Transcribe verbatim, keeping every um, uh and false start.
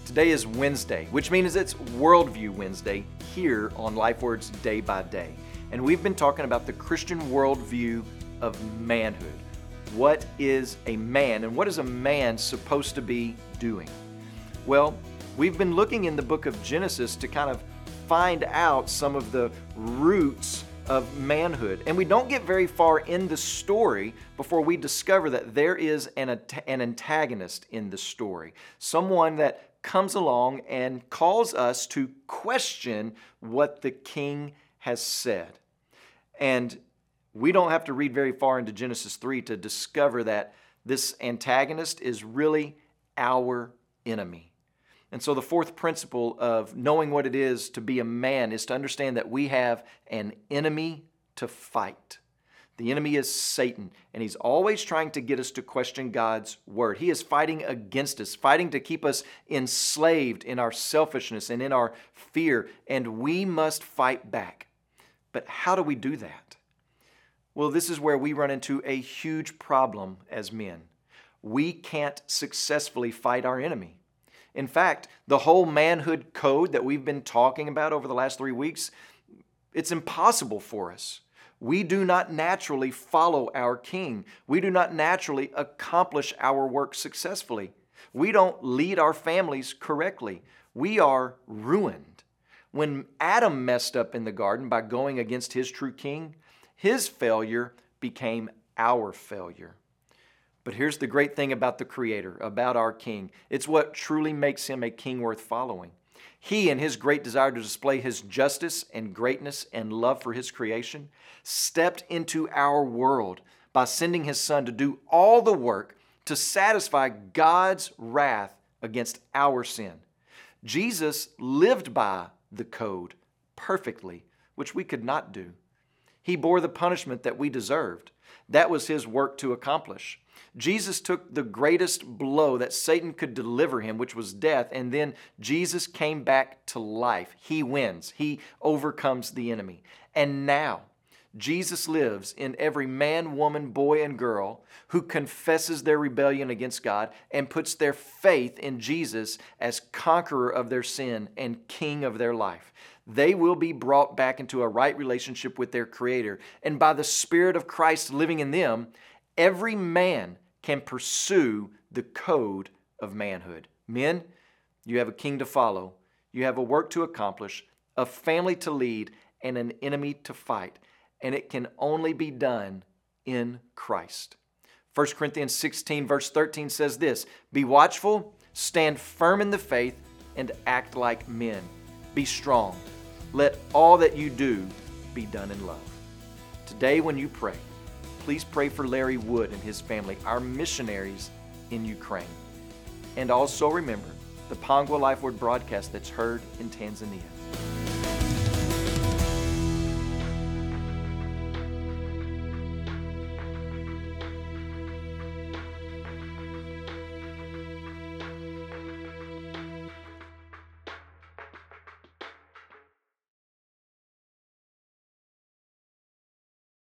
Today is Wednesday, which means it's Worldview Wednesday here on LifeWords Day by Day. And we've been talking about the Christian worldview of manhood. What is a man, and what is a man supposed to be doing? Well, we've been looking in the book of Genesis to kind of find out some of the roots of manhood. And we don't get very far in the story before we discover that there is an, an antagonist in the story. Someone that comes along and calls us to question what the king has said. And we don't have to read very far into Genesis three to discover that this antagonist is really our enemy. And so the fourth principle of knowing what it is to be a man is to understand that we have an enemy to fight. The enemy is Satan, and he's always trying to get us to question God's word. He is fighting against us, fighting to keep us enslaved in our selfishness and in our fear, and we must fight back. But how do we do that? Well, this is where we run into a huge problem as men. We can't successfully fight our enemy. In fact, the whole manhood code that we've been talking about over the last three weeks, it's impossible for us. We do not naturally follow our king. We do not naturally accomplish our work successfully. We don't lead our families correctly. We are ruined. When Adam messed up in the garden by going against his true king, his failure became our failure. But here's the great thing about the Creator, about our King. It's what truly makes him a king worth following. He, in his great desire to display his justice and greatness and love for his creation, stepped into our world by sending his Son to do all the work to satisfy God's wrath against our sin. Jesus lived by the code perfectly, which we could not do. He bore the punishment that we deserved. That was his work to accomplish. Jesus took the greatest blow that Satan could deliver him, which was death, and then Jesus came back to life. He wins. He overcomes the enemy. And now, Jesus lives in every man, woman, boy, and girl who confesses their rebellion against God and puts their faith in Jesus as conqueror of their sin and king of their life. They will be brought back into a right relationship with their Creator. And by the Spirit of Christ living in them, every man can pursue the code of manhood. Men, you have a king to follow. You have a work to accomplish, a family to lead, and an enemy to fight. And it can only be done in Christ. First Corinthians sixteen verse thirteen says this, "Be watchful, stand firm in the faith, and act like men. Be strong. Let all that you do be done in love." Today when you pray, please pray for Larry Wood and his family, our missionaries in Ukraine. And also remember the Pangwa Life Word broadcast that's heard in Tanzania.